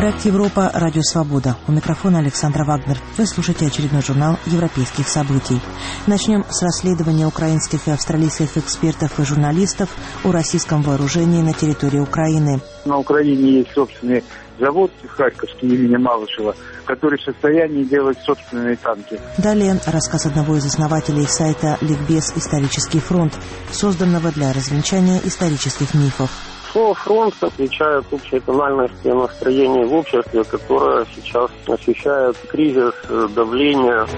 Проект «Европа. Радио Свобода». У микрофона Александра Вагнер. Вы слушаете очередной журнал европейских событий. Начнем с расследования украинских и австралийских экспертов и журналистов о российском вооружении на территории Украины. На Украине есть собственный завод харьковский имени Малышева, который в состоянии делать собственные танки. Далее рассказ одного из основателей сайта «Ликбез. Исторический фронт», созданного для развенчания исторических мифов. Слово «фронт» отвечает общеэкономическое настроение в обществе, которое сейчас ощущает кризис, давление.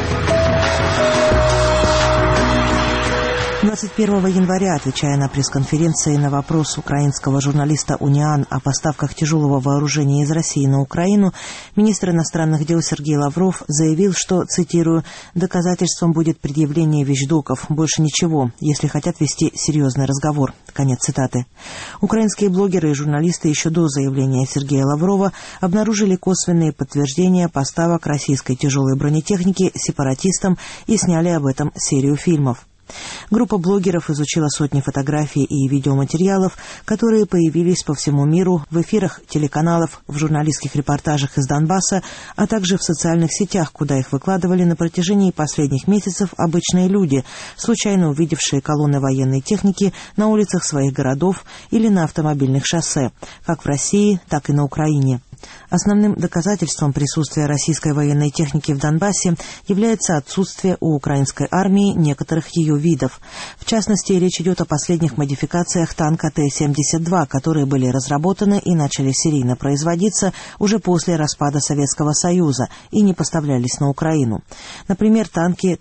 21 января, отвечая на пресс-конференции на вопрос украинского журналиста «Униан» о поставках тяжелого вооружения из России на Украину, министр иностранных дел Сергей Лавров заявил, что, цитирую, «доказательством будет предъявление вещдоков. Больше ничего, если хотят вести серьезный разговор». Конец цитаты. Украинские блогеры и журналисты еще до заявления Сергея Лаврова обнаружили косвенные подтверждения поставок российской тяжелой бронетехники сепаратистам и сняли об этом серию фильмов. Группа блогеров изучила сотни фотографий и видеоматериалов, которые появились по всему миру в эфирах телеканалов, в журналистских репортажах из Донбасса, а также в социальных сетях, куда их выкладывали на протяжении последних месяцев обычные люди, случайно увидевшие колонны военной техники на улицах своих городов или на автомобильных шоссе, как в России, так и на Украине. Основным доказательством присутствия российской военной техники в Донбассе является отсутствие у украинской армии некоторых ее видов. В частности, речь идет о последних модификациях танка Т-72, которые были разработаны и начали серийно производиться уже после распада Советского Союза и не поставлялись на Украину. Например, танки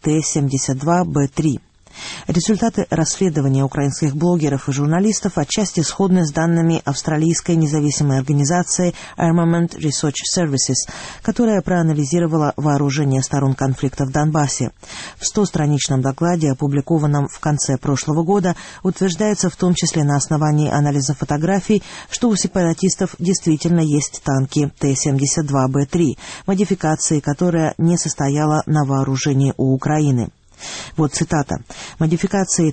Т-72Б3. Результаты расследования украинских блогеров и журналистов отчасти сходны с данными австралийской независимой организации Armament Research Services, которая проанализировала вооружение сторон конфликта в Донбассе. В 100-страничном докладе, опубликованном в конце прошлого года, утверждается в том числе на основании анализа фотографий, что у сепаратистов действительно есть танки Т-72Б3, модификации, которая не состояла на вооружении у Украины. Вот цитата. «Модификации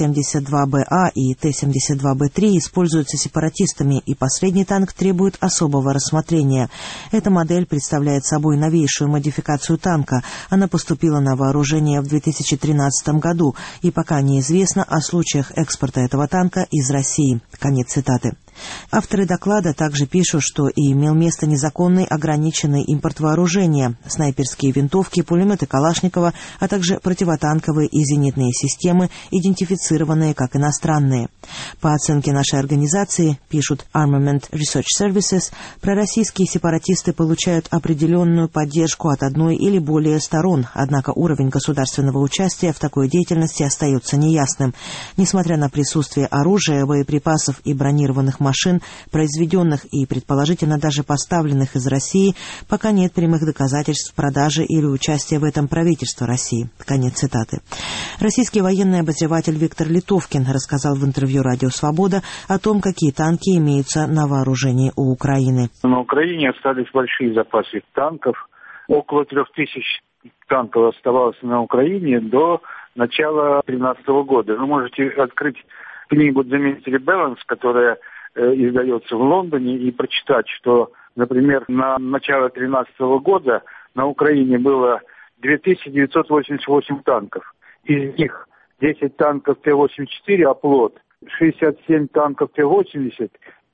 Т-72БА и Т-72Б3 используются сепаратистами, и последний танк требует особого рассмотрения. Эта модель представляет собой новейшую модификацию танка. Она поступила на вооружение в 2013 году, и пока неизвестно о случаях экспорта этого танка из России». Конец цитаты. Авторы доклада также пишут, что и имел место незаконный ограниченный импорт вооружения, снайперские винтовки, пулеметы Калашникова, а также противотанковые и зенитные системы, идентифицированные как иностранные. По оценке нашей организации, пишут Armament Research Services, пророссийские сепаратисты получают определенную поддержку от одной или более сторон, однако уровень государственного участия в такой деятельности остается неясным. Несмотря на присутствие оружия, боеприпасов и бронированных машин, произведенных и предположительно даже поставленных из России, пока нет прямых доказательств продажи или участия в этом правительства России. Конец цитаты. Российский военный обозреватель Виктор Литовкин рассказал в интервью «Радио Свобода» о том, какие танки имеются на вооружении у Украины. На Украине остались большие запасы танков. Около 3000 танков оставалось на Украине до начала 2013 года. Вы можете открыть книгу «The Military Balance», которая издается в Лондоне, и прочитать, что, например, на начало 2013 года на Украине было 2988 танков. Из них 10 танков Т-84 «Оплот», 67 танков Т-80,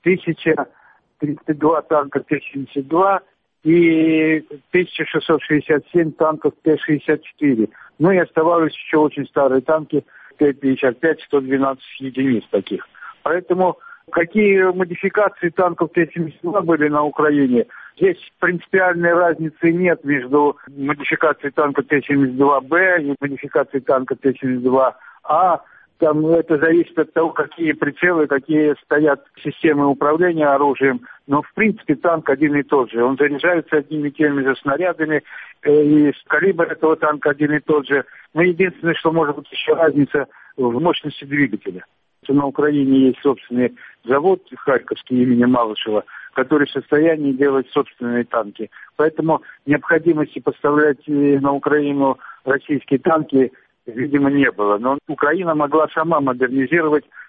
1032 танка Т-72 и 1667 танков Т-64. Ну и оставались еще очень старые танки Т-55, 112 единиц таких. Поэтому какие модификации танков Т-72 были на Украине, здесь принципиальной разницы нет между модификацией танка Т-72Б и модификацией танка Т-72А. Там это зависит от того, какие прицелы, какие стоят системы управления оружием. Но, в принципе, танк один и тот же. Он заряжается одними и теми же снарядами, и калибр этого танка один и тот же. Но единственное, что может быть еще разница в мощности двигателя. На Украине есть собственный завод харьковский имени Малышева, который в состоянии делать собственные танки. Поэтому необходимости поставлять на Украину российские танки, видимо, не было. Но Украина могла сама модернизировать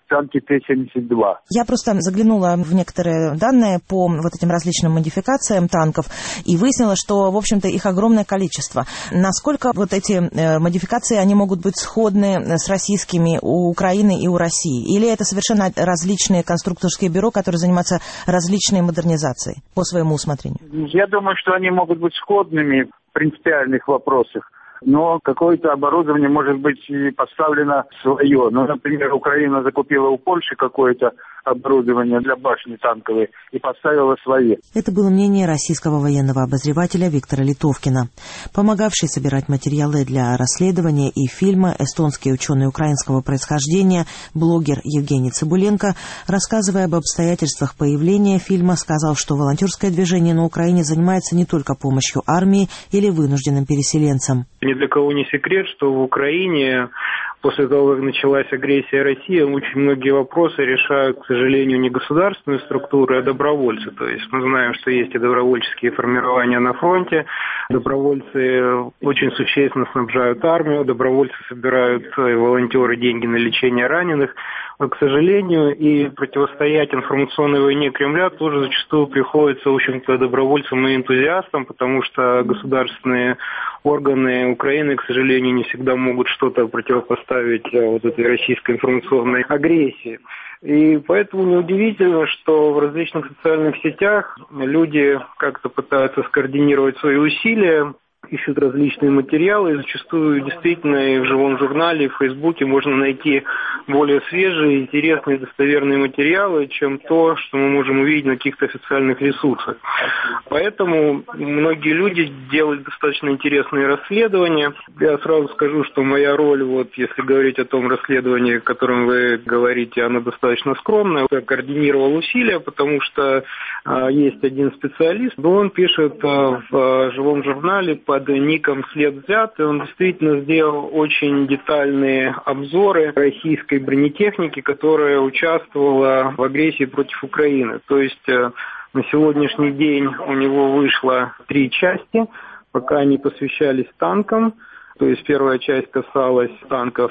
танки Т-72. Я просто заглянула в некоторые данные по вот этим различным модификациям танков и выяснила, что, в общем-то, их огромное количество. Насколько вот эти модификации, они могут быть сходны с российскими у Украины и у России? Или это совершенно различные конструкторские бюро, которые занимаются различной модернизацией по своему усмотрению? Я думаю, что они могут быть сходными в принципиальных вопросах. Но какое-то оборудование может быть и поставлено свое. Ну, например, Украина закупила у Польши какое-то оборудование для башни танковой и поставила свои. Это было мнение российского военного обозревателя Виктора Литовкина. Помогавший собирать материалы для расследования и фильма эстонский ученый украинского происхождения, блогер Евгений Цыбуленко, рассказывая об обстоятельствах появления фильма, сказал, что волонтерское движение на Украине занимается не только помощью армии или вынужденным переселенцам. Ни для кого не секрет, что в Украине после того, как началась агрессия России, очень многие вопросы решают, к сожалению, не государственные структуры, а добровольцы. То есть мы знаем, что есть и добровольческие формирования на фронте, добровольцы очень существенно снабжают армию, добровольцы собирают и волонтеры деньги на лечение раненых. Но, к сожалению, и противостоять информационной войне Кремля тоже зачастую приходится, в общем-то, добровольцам и энтузиастам, потому что государственные органы Украины, к сожалению, не всегда могут что-то противопоставить вот этой российской информационной агрессии. И поэтому неудивительно, что в различных социальных сетях люди как-то пытаются скоординировать свои усилия, ищут различные материалы, и зачастую действительно и в живом журнале, и в Фейсбуке можно найти более свежие, интересные, достоверные материалы, чем то, что мы можем увидеть на каких-то официальных ресурсах. Поэтому многие люди делают достаточно интересные расследования. Я сразу скажу, что моя роль, вот если говорить о том расследовании, о котором вы говорите, она достаточно скромная. Я координировал усилия, потому что есть один специалист, но он пишет в живом журнале под ником «След взят», и он действительно сделал очень детальные обзоры российской бронетехники, которая участвовала в агрессии против Украины. То есть на сегодняшний день у него вышло 3 части, пока они посвящались танкам. То есть первая часть касалась танков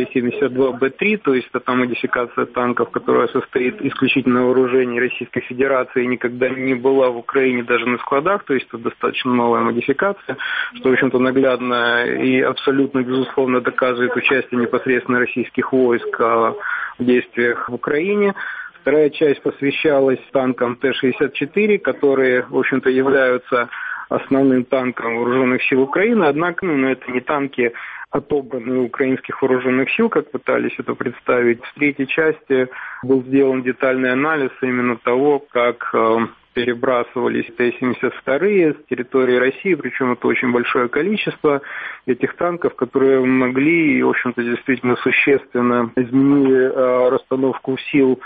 Т-72Б3, то есть это модификация танков, которая состоит исключительно на вооружении Российской Федерации и никогда не была в Украине даже на складах, то есть это достаточно новая модификация, что, в общем-то, наглядно и абсолютно, безусловно, доказывает участие непосредственно российских войск в действиях в Украине. Вторая часть посвящалась танкам Т-64, которые, в общем-то, являются основным танком вооруженных сил Украины, однако это не танки, отобранные украинских вооруженных сил, как пытались это представить. В третьей части был сделан детальный анализ именно того, как перебрасывались Т-72 с территории России, причем это очень большое количество этих танков, которые могли и, в общем-то, действительно существенно изменили расстановку сил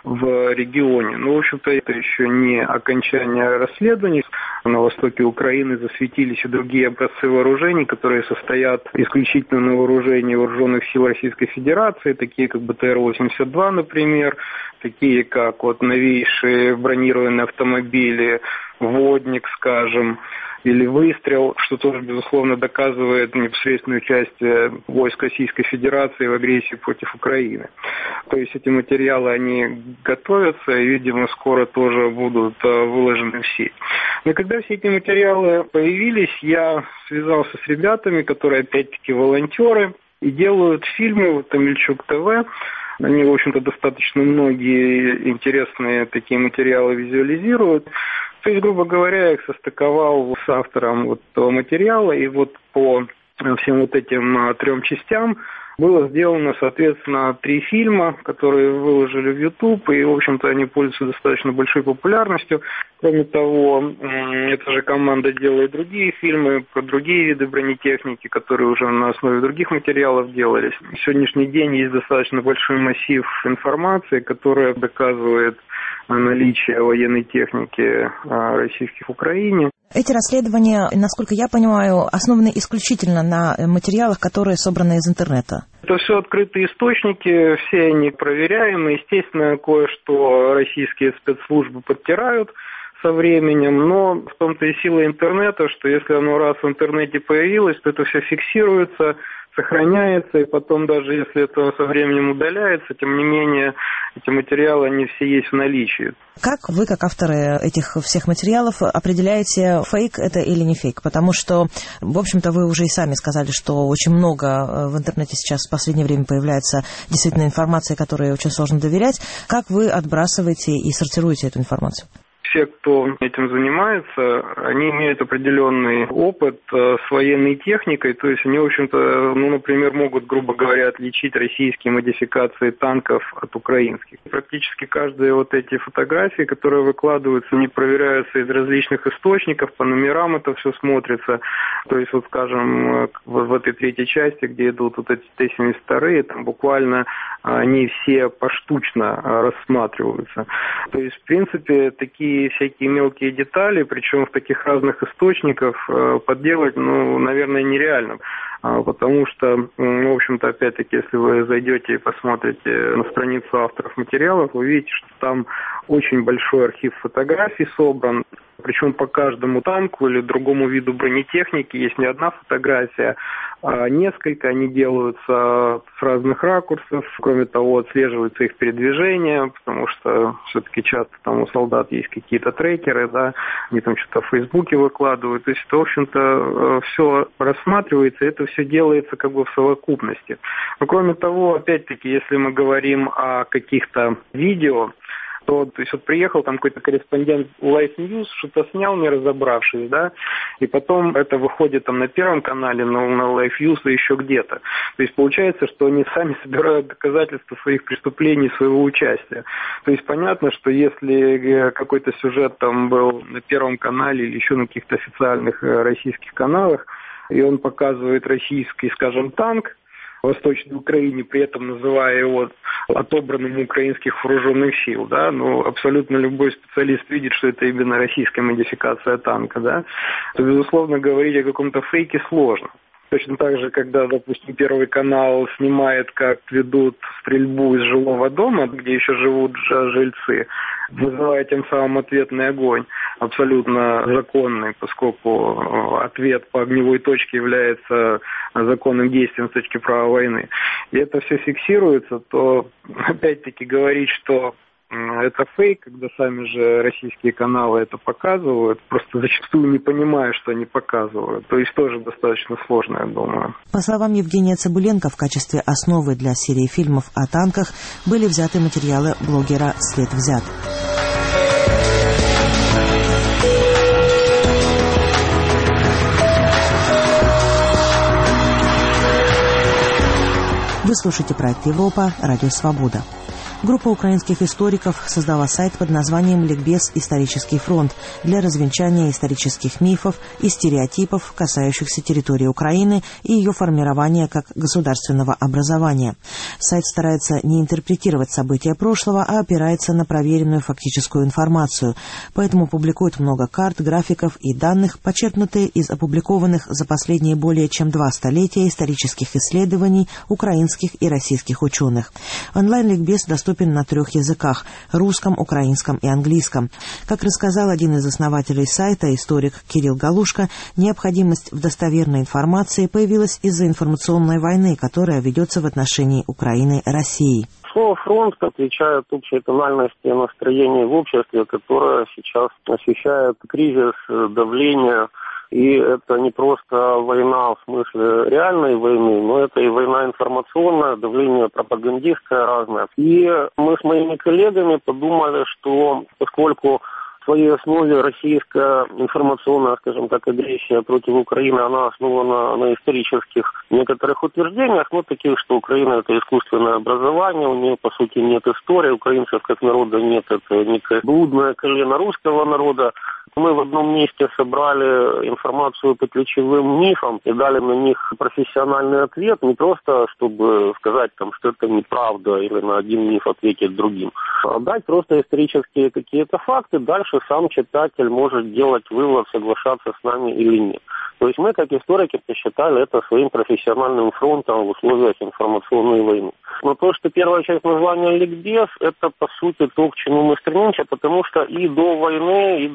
в регионе. Но, в общем-то, это еще не окончание расследований. На востоке Украины засветились и другие образцы вооружений, которые состоят исключительно на вооружении вооруженных сил Российской Федерации, такие как БТР-82, например, такие как вот новейшие бронированные автомобили, «Водник», скажем, или «Выстрел», что тоже, безусловно, доказывает непосредственное участие войск Российской Федерации в агрессии против Украины. То есть эти материалы, они готовятся и, видимо, скоро тоже будут выложены в сеть. Но когда все эти материалы появились, я связался с ребятами, которые, опять-таки, волонтеры, и делают фильмы, вот Амельчук ТВ. Они, в общем-то, достаточно многие интересные такие материалы визуализируют. То есть, грубо говоря, я их состыковал с автором вот этого материала, и вот по всем вот этим 3 частям было сделано, соответственно, 3 фильма, которые выложили в YouTube, и, в общем-то, они пользуются достаточно большой популярностью. Кроме того, эта же команда делает другие фильмы про другие виды бронетехники, которые уже на основе других материалов делались. На сегодняшний день есть достаточно большой массив информации, которая доказывает наличие военной техники российских в Украине. Эти расследования, насколько я понимаю, основаны исключительно на материалах, которые собраны из интернета. Это все открытые источники, все они проверяемы. Естественно, кое-что российские спецслужбы подтирают со временем, но в том-то и сила интернета, что если оно раз в интернете появилось, то это все фиксируется, сохраняется, и потом даже если это со временем удаляется, тем не менее эти материалы, они все есть в наличии. Как вы, как авторы этих всех материалов, определяете, фейк это или не фейк? Потому что, в общем-то, вы уже и сами сказали, что очень много в интернете сейчас в последнее время появляется действительно информации, которой очень сложно доверять. Как вы отбрасываете и сортируете эту информацию? Все, кто этим занимается, они имеют определенный опыт с военной техникой, то есть они, в общем-то, например, могут, грубо говоря, отличить российские модификации танков от украинских. Практически каждые вот эти фотографии, которые выкладываются, они проверяются из различных источников, по номерам это все смотрится. То есть, вот, скажем, в этой третьей части, где идут вот эти Т-72, там буквально они все поштучно рассматриваются. То есть, в принципе, такие всякие мелкие детали, причем в таких разных источниках, подделать, наверное, нереально. Потому что, в общем-то, опять-таки, если вы зайдете и посмотрите на страницу авторов материалов, вы увидите, что там очень большой архив фотографий собран. Причем по каждому танку или другому виду бронетехники есть не одна фотография, а несколько. Они делаются с разных ракурсов. Кроме того, отслеживаются их передвижения, потому что все-таки часто там у солдат есть какие-то трекеры, да, они там что-то в Фейсбуке выкладывают. То есть это, в общем-то, все рассматривается, это все делается как бы в совокупности. Но кроме того, опять-таки, если мы говорим о каких-то видео, то есть вот приехал там какой-то корреспондент Life News, что-то снял, не разобравшись, да, и потом это выходит там на Первом канале, на Life News и еще где-то. То есть получается, что они сами собирают доказательства своих преступлений, своего участия. То есть понятно, что если какой-то сюжет там был на Первом канале или еще на каких-то официальных российских каналах, и он показывает российский, скажем, танк в Восточной Украине, при этом называя его отобранным у украинских вооруженных сил, да, абсолютно любой специалист видит, что это именно российская модификация танка, да, то, безусловно, говорить о каком-то фейке сложно. Точно так же, когда, допустим, Первый канал снимает, как ведут стрельбу из жилого дома, где еще живут жильцы, вызывая тем самым ответный огонь, абсолютно законный, поскольку ответ по огневой точке является законным действием с точки права войны. И это все фиксируется, то опять-таки говорить, что это фейк, когда сами же российские каналы это показывают, просто зачастую не понимая, что они показывают. То есть тоже достаточно сложно, я думаю. По словам Евгения Цыбуленко, в качестве основы для серии фильмов о танках были взяты материалы блогера «След взят». Вы слушаете проект «Европа», радио «Свобода». Группа украинских историков создала сайт под названием «Ликбез. Исторический фронт» для развенчания исторических мифов и стереотипов, касающихся территории Украины и ее формирования как государственного образования. Сайт старается не интерпретировать события прошлого, а опирается на проверенную фактическую информацию, поэтому публикует много карт, графиков и данных, почерпнутые из опубликованных за последние более чем 2 столетия исторических исследований украинских и российских ученых. Онлайн-ликбез доступен на 3 языках – русском, украинском и английском. Как рассказал один из основателей сайта, историк Кирилл Галушка, необходимость в достоверной информации появилась из-за информационной войны, которая ведется в отношении Украины и России. Слово «фронт» отвечает общей тональности настроения в обществе, которое сейчас ощущает кризис, давление. И это не просто война в смысле реальной войны, но это и война информационная, давление пропагандистское разное. И мы с моими коллегами подумали, что поскольку в своей основе российская информационная, скажем так, агрессия против Украины, она основана на исторических некоторых утверждениях, таких, что Украина – это искусственное образование, у нее, по сути, нет истории, украинцев как народа нет, это некое блудное колено русского народа. Мы в одном месте собрали информацию по ключевым мифам и дали на них профессиональный ответ, не просто чтобы сказать, что это неправда или на один миф ответить другим, а дать просто исторические какие-то факты, дальше сам читатель может делать вывод, соглашаться с нами или нет. То есть мы, как историки, посчитали это своим профессиональным фронтом в условиях информационной войны. Но то, что первая часть названия «Ликбез», это, по сути, то, к чему мы стремимся, потому что и до войны, и до всех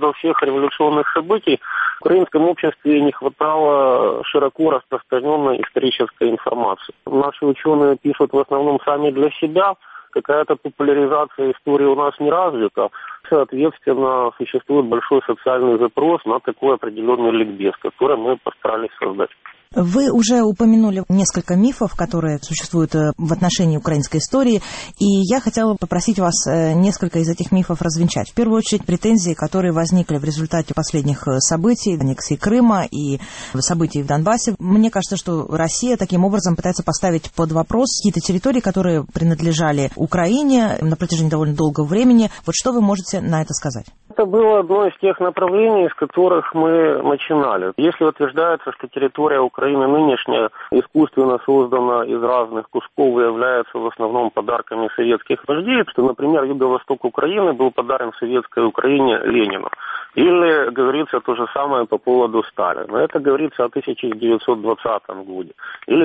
революционных событий в украинском обществе не хватало широко распространенной исторической информации. Наши ученые пишут в основном сами для себя, какая-то популяризация истории у нас не развита. Соответственно, существует большой социальный запрос на такой определенный ликбез, который мы постарались создать. Вы уже упомянули несколько мифов, которые существуют в отношении украинской истории, и я хотела попросить вас несколько из этих мифов развенчать. В первую очередь, претензии, которые возникли в результате последних событий, аннексии Крыма и событий в Донбассе. Мне кажется, что Россия таким образом пытается поставить под вопрос какие-то территории, которые принадлежали Украине на протяжении довольно долгого времени. Вот что вы можете на это сказать? Это было одно из тех направлений, с которых мы начинали. Если утверждается, что территория Украины нынешняя искусственно создана из разных кусков и является в основном подарками советских вождей, что, например, юго-восток Украины был подарен советской Украине Ленину. Или говорится то же самое по поводу Сталина. Это говорится о 1920 году или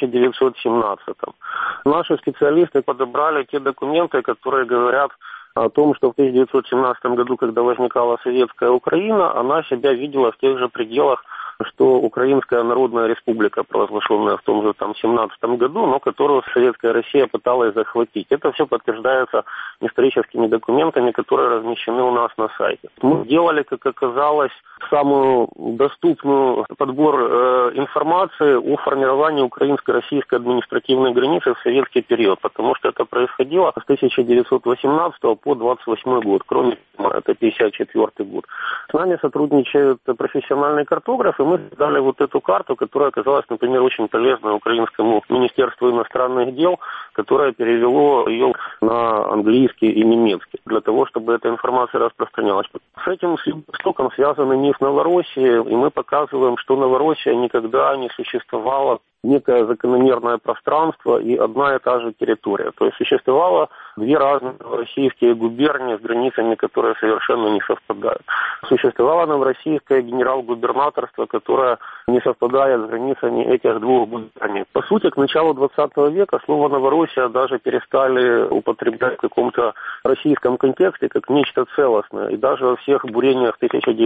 1917. Наши специалисты подобрали те документы, которые говорят о том, что в 1917 году, когда возникала советская Украина, она себя видела в тех же пределах, что Украинская Народная Республика, провозглашенная в том же 17 году, но которую советская Россия пыталась захватить. Это все подтверждается историческими документами, которые размещены у нас на сайте. Мы делали, как оказалось, самую доступную подбор информации о формировании украинско-российской административной границы в советский период, потому что это происходило с 1918 по 1928 год, кроме это 1954 год. С нами сотрудничают профессиональные картографы, мы создали вот эту карту, которая оказалась, например, очень полезной Украинскому Министерству иностранных дел, которое перевело ее на английский и немецкий, для того, чтобы эта информация распространялась. С этим истоком связаны миф Новороссии, и мы показываем, что Новороссия никогда не существовала некое закономерное пространство и одна и та же территория. То есть существовало две разные российские губернии с границами, которые совершенно не совпадают. Существовало новороссийское генерал-губернаторство, которое не совпадает с границами этих двух губерний. По сути, к началу 20 века слово «Новороссия» даже перестали употреблять в каком-то российском контексте как нечто целостное. И даже во всех бурениях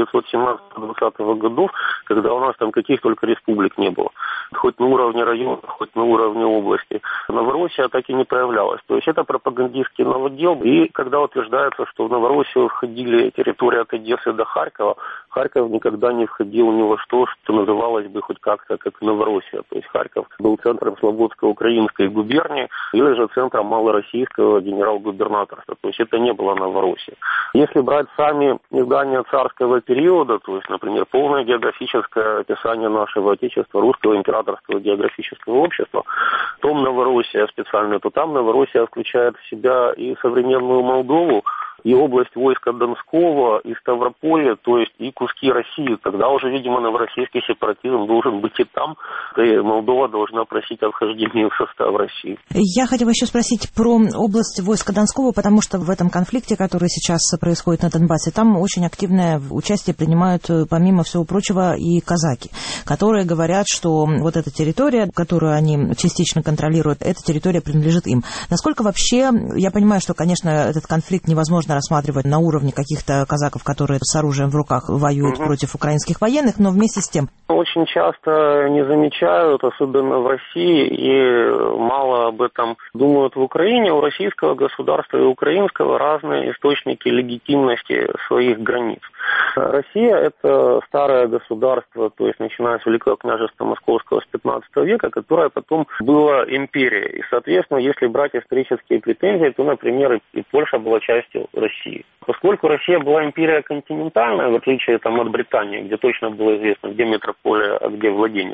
1917-20 годов, когда у нас там каких только республик не было, хоть на уровне района, хоть на уровне области, Новороссия так и не проявлялась. То есть это пропагандистский новодел. И когда утверждается, что в Новороссию входили территории от Одессы до Харькова, Харьков никогда не входил ни во что называлось бы хоть как-то как Новороссия. То есть Харьков был центром Слободско-Украинской губернии или же центром малороссийского генерал-губернаторства. То есть это не было Новороссия. Если брать сами издания царского периода, то есть, например, полное географическое описание нашего Отечества, Русского императорского географического общества, том Новороссия специально, то там Новороссия включает в себя и современную Молдову, и область войска Донского, и Ставрополья, то есть и куски России. Тогда уже, видимо, новороссийский сепаратизм должен быть и там, и Молдова должна просить о вхождении в состав России. Я хотела еще спросить про область войска Донского, потому что в этом конфликте, который сейчас происходит на Донбассе, там очень активное участие принимают, помимо всего прочего, и казаки, которые говорят, что вот эта территория, которую они частично контролируют, эта территория принадлежит им. Насколько вообще, я понимаю, что, конечно, этот конфликт невозможно рассматривать на уровне каких-то казаков, которые с оружием в руках воюют против украинских военных, но вместе с тем... Очень часто не замечают, особенно в России, и мало об этом думают в Украине. У российского государства и украинского разные источники легитимности своих границ. Россия – это старое государство, то есть начиная с Великого княжества Московского с 15 века, которое потом было империей. И, соответственно, если брать исторические претензии, то, например, и Польша была частью России. Поскольку Россия была империя континентальная, в отличие там, от Британии, где точно было известно, где метрополия, а где владение,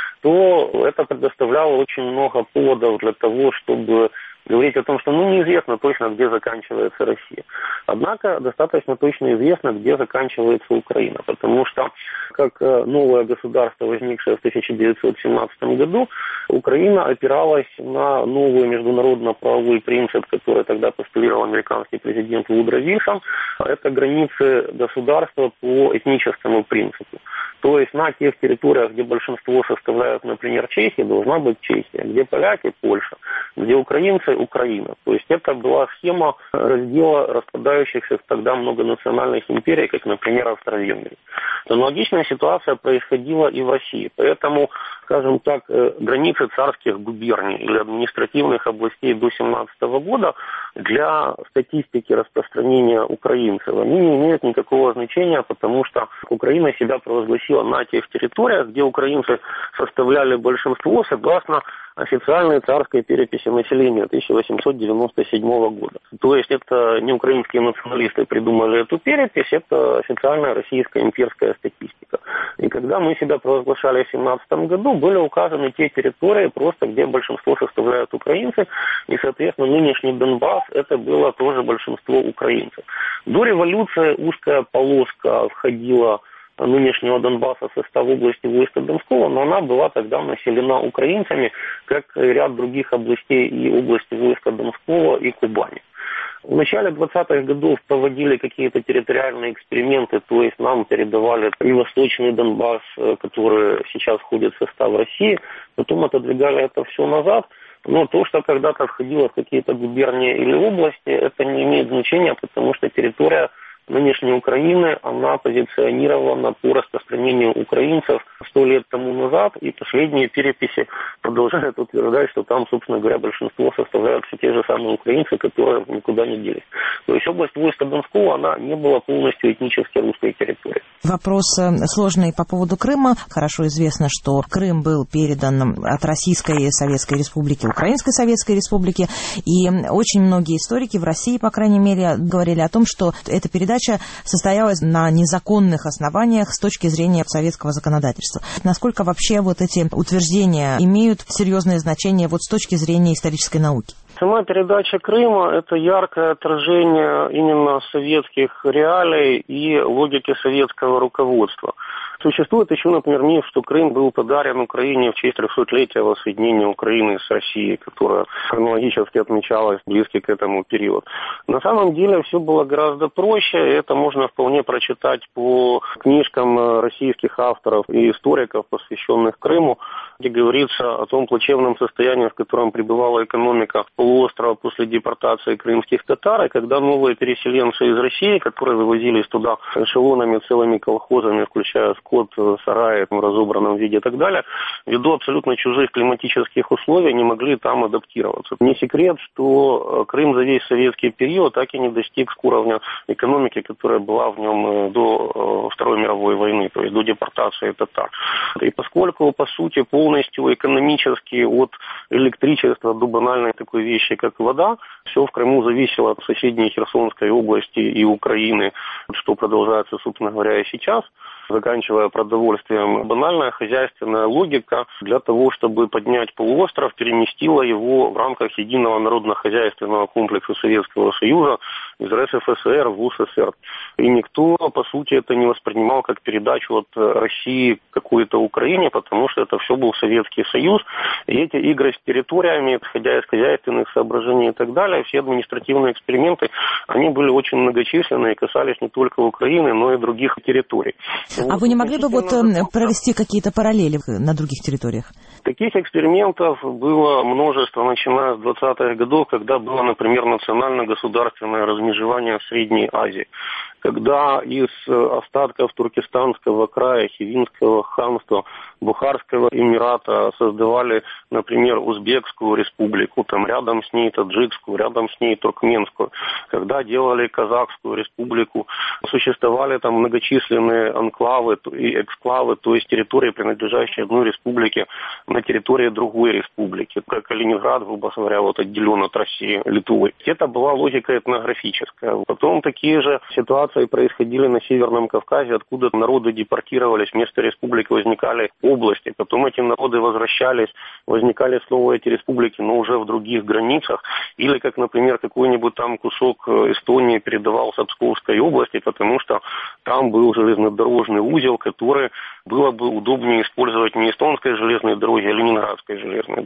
то это предоставляло очень много поводов для того, чтобы говорить о том, что неизвестно точно, где заканчивается Россия. Однако достаточно точно известно, где заканчивается Украина, потому что как новое государство, возникшее в 1917 году, Украина опиралась на новый международно-правовой принцип, который тогда постулировал американский президент Вудро Вильсон. Это границы государства по этническому принципу. То есть на тех территориях, где большинство составляют, например, чехи, должна быть Чехия, где поляки – Польша, где украинцы – Украина. То есть это была схема раздела распадающихся тогда многонациональных империй, как, например, Австро-Венгрии. Аналогичная ситуация происходила и в России. Поэтому, скажем так, границы царских губерний или административных областей до 1917 года для статистики распространения украинцев они не имеют никакого значения, потому что Украина себя провозгласила на тех территориях, где украинцы составляли большинство, согласно официальной царской переписи населения 1897 года. То есть это не украинские националисты придумали эту перепись, это официальная российская имперская статистика. И когда мы себя провозглашали в 1917 году, были указаны те территории, просто где большинство составляют украинцы, и, соответственно, нынешний Донбасс это было тоже большинство украинцев. До революции узкая полоска входила нынешнего Донбасса в состав области войска Донского, но она была тогда населена украинцами, как и ряд других областей и области войска Донского и Кубани. В начале 20-х годов проводили какие-то территориальные эксперименты, то есть нам передавали и Восточный Донбасс, который сейчас входит в состав России, потом отодвигали это все назад. Но то, что когда-то входило в какие-то губернии или области, это не имеет значения, потому что территория нынешней Украины, она позиционирована по распространению украинцев 100 лет тому назад, и последние переписи продолжают утверждать, что там, собственно говоря, большинство составляют все те же самые украинцы, которые никуда не делись. То есть область войска Донского, она не была полностью этнически русской территорией. Вопрос сложный по поводу Крыма. Хорошо известно, что Крым был передан от Российской Советской Республики Украинской Советской Республики, и очень многие историки в России, по крайней мере, говорили о том, что эта передача состоялась на незаконных основаниях с точки зрения советского законодательства. Насколько вообще вот эти утверждения имеют серьезное значение вот с точки зрения исторической науки? Сама передача Крыма – это яркое отражение именно советских реалий и логики советского руководства. Существует еще, например, миф, что Крым был подарен Украине в честь 300-летия воссоединения Украины с Россией, которая хронологически отмечалась близкий к этому период. На самом деле все было гораздо проще, и это можно вполне прочитать по книжкам российских авторов и историков, посвященных Крыму, где говорится о том плачевном состоянии, в котором пребывала экономика полуострова после депортации крымских татар, и когда новые переселенцы из России, которые вывозились туда эшелонами, целыми колхозами, включая скот, сараи в разобранном виде и так далее, ввиду абсолютно чужих климатических условий не могли там адаптироваться. Не секрет, что Крым за весь советский период так и не достиг уровня экономики, которая была в нем до Второй мировой войны, то есть до депортации татар. И поскольку, по сути, полностью экономически от электричества до банальной такой вещи, как вода, все в Крыму зависело от соседней Херсонской области и Украины, что продолжается, собственно говоря, и сейчас, заканчивая продовольствием. Банальная хозяйственная логика для того, чтобы поднять полуостров, переместила его в рамках единого народно-хозяйственного комплекса Советского Союза из РСФСР в УССР. И никто, по сути, это не воспринимал как передачу от России какой-то Украине, потому что это все был Советский Союз. И эти игры с территориями, исходя из хозяйственных соображений и так далее, все административные эксперименты, они были очень многочисленные и касались не только Украины, но и других территорий. А вы не могли бы вот провести какие-то параллели на других территориях? Таких экспериментов было множество, начиная с 20-х годов, когда было, например, национально-государственное размежевание в Средней Азии. Когда из остатков Туркестанского края, Хивинского ханства, Бухарского эмирата создавали, например, Узбекскую республику, там рядом с ней Таджикскую, рядом с ней Туркменскую. Когда делали Казахскую республику, существовали там многочисленные анклавы и эксклавы, то есть территории, принадлежащие одной республике на территории другой республики. Как Калининград, грубо говоря, вот отделен от России Литвой. Это была логика этнографическая. Потом такие же ситуации происходили на Северном Кавказе, откуда народы депортировались, вместо республик возникали области. Потом эти народы возвращались, возникали снова эти республики, но уже в других границах. Или, как, например, какой-нибудь там кусок Эстонии передавался Псковской области, потому что там был железнодорожный узел, который было бы удобнее использовать не эстонской железной дороги, а ленинградской железной дороги.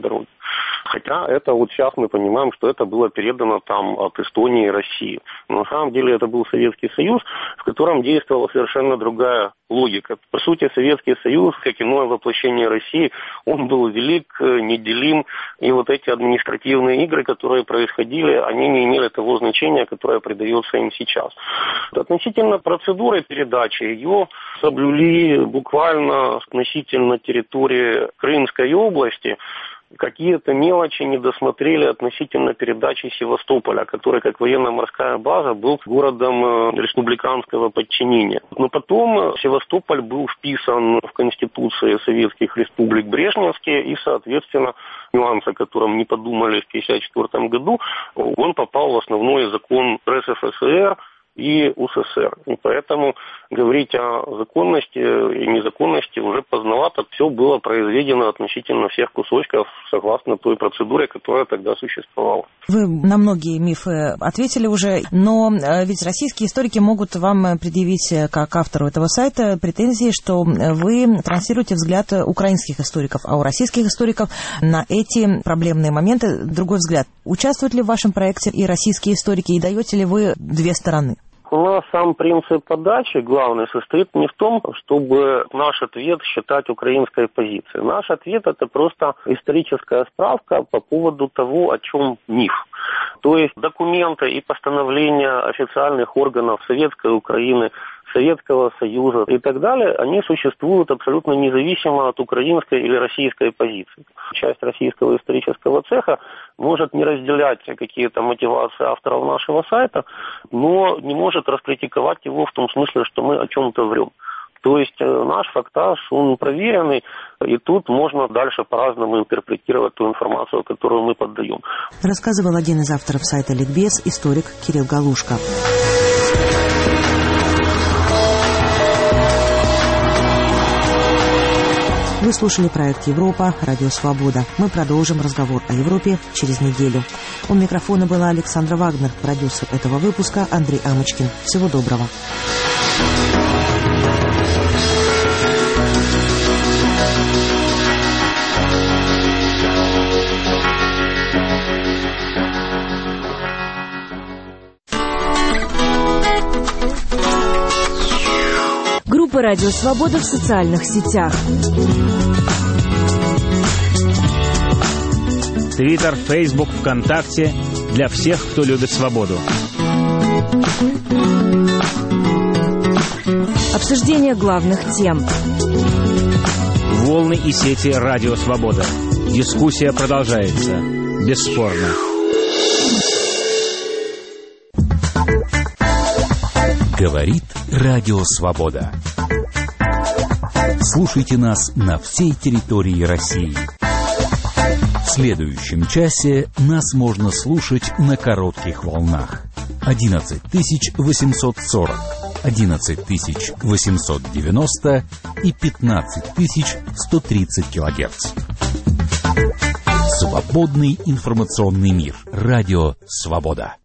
Хотя это вот сейчас мы понимаем, что это было передано там от Эстонии и России. Но на самом деле это был Советский Союз, в котором действовала совершенно другая логика. По сути, Советский Союз, как иное воплощение России, он был велик, неделим, и вот эти административные игры, которые происходили, они не имели того значения, которое придается им сейчас. Относительно процедуры передачи, ее соблюли буквально относительно территории Крымской области. Какие-то мелочи не досмотрели относительно передачи Севастополя, который, как военно-морская база, был городом республиканского подчинения. Но потом Севастополь был вписан в Конституции Советских Республик Брежневские, и, соответственно, нюанс, о котором не подумали в 1954 году, он попал в основной закон РСФСР и УССР. И поэтому говорить о законности и незаконности уже поздновато. Все было произведено относительно всех кусочков согласно той процедуре, которая тогда существовала. Вы на многие мифы ответили уже, но ведь российские историки могут вам предъявить, как автору этого сайта, претензии, что вы транслируете взгляд украинских историков, а у российских историков на эти проблемные моменты другой взгляд. Участвуют ли в вашем проекте и российские историки, и даете ли вы две стороны? У нас сам принцип подачи главный состоит не в том, чтобы наш ответ считать украинской позицией. Наш ответ – это просто историческая справка по поводу того, о чем миф. То есть документы и постановления официальных органов Советской Украины, Советского Союза и так далее, они существуют абсолютно независимо от украинской или российской позиции. Часть российского исторического цеха может не разделять какие-то мотивации авторов нашего сайта, но не может раскритиковать его в том смысле, что мы о чем-то врем. То есть наш фактаж, он проверенный, и тут можно дальше по-разному интерпретировать ту информацию, которую мы поддаем. Рассказывал один из авторов сайта «Ликбез», историк Кирилл Галушко. Вы слушали проект «Европа», Радио Свобода. Мы продолжим разговор о Европе через неделю. У микрофона была Александра Вагнер, продюсер этого выпуска Андрей Амочкин. Всего доброго. Группа «Радио Свобода» в социальных сетях. Твиттер, Фейсбук, ВКонтакте. Для всех, кто любит свободу. Обсуждение главных тем. Волны и сети «Радио Свобода». Дискуссия продолжается. Бесспорно. Говорит Радио Свобода. Слушайте нас на всей территории России. В следующем часе нас можно слушать на коротких волнах. 11840, 11890 и 15130 килогерц. Свободный информационный мир. Радио Свобода.